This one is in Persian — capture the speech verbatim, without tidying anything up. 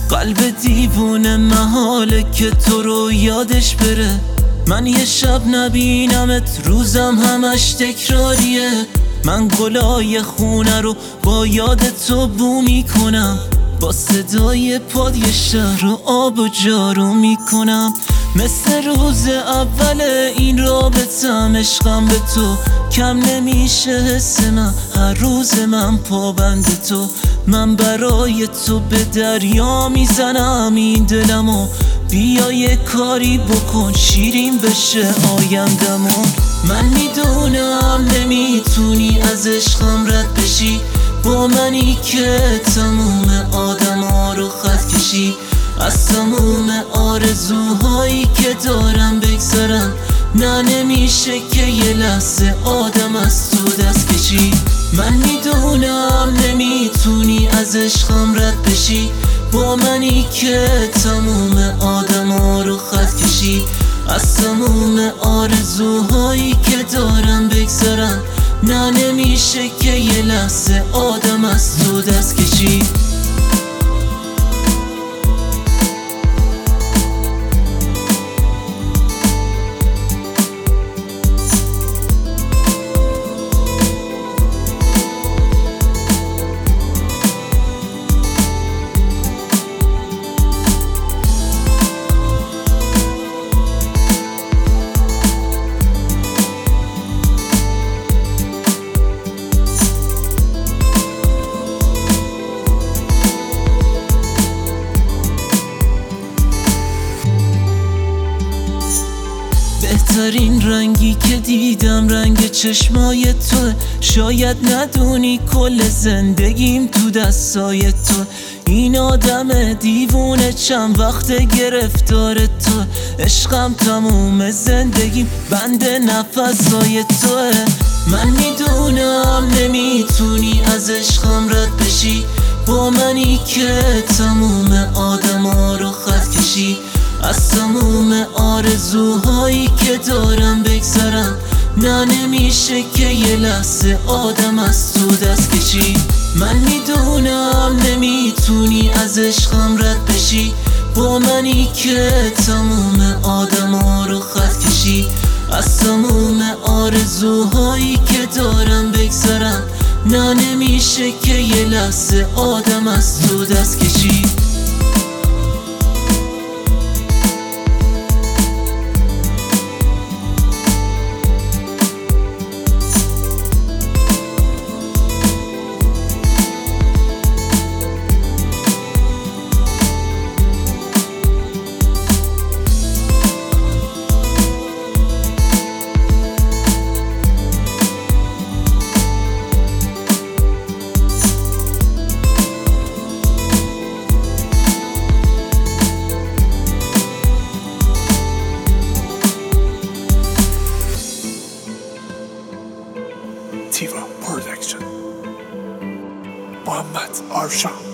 قلب دیوونه محاله که تو رو یادش بره. من یه شب نبینمت روزم همش تکراریه. من گلای خونه رو با یاد تو بو میکنم، با صدای پاد یه شهر رو آب و جارو میکنم. مثل روز اول این رابطم عشقم به تو کم نمیشه حس من، هر روز من پابند تو. من برای تو به دریا میزنم این دلمو، بیا یه کاری بکن شیرین بشه آیندمون. من میدونم نمیتونی از عشقم رد بشی، با منی که تموم آدم ها رو خط کشی. از تموم آرزوهایی که دارم بگذرم، نه نمیشه که یه لحظه آدم از تو دست کشی. من میدونم نمیتونی از عشقم رد بشی، با منی که تموم آدم ها رو خط کشی. از تموم آرزوهایی که دارم بگذرم، نه نمیشه که یه لحظه آدم از تو دست کشی. بهترین رنگی که دیدم رنگ چشمای تو. شاید ندونی کل زندگیم تو دستای تو. این آدم دیوونه چند وقت گرفتار تو. عشقم تموم زندگیم بند نفسای توه. من میدونم نمیتونی از عشقم رد بشی، با منی که تموم آدم ها رو خط کشی. از تموم آرزوهایی که دارم بگذرم، نه نمیشه که یه لحظه آدم از تو دست کشی. من میدونم نمیتونی از عشقم رد بشی، با منی که تموم آدم ها رو خط کشی. از تموم آرزوهایی که دارم بگذرم، نه نمیشه که یه لحظه آدم از تو دست کشی. تیوا پرودکشن، محمد آرشان.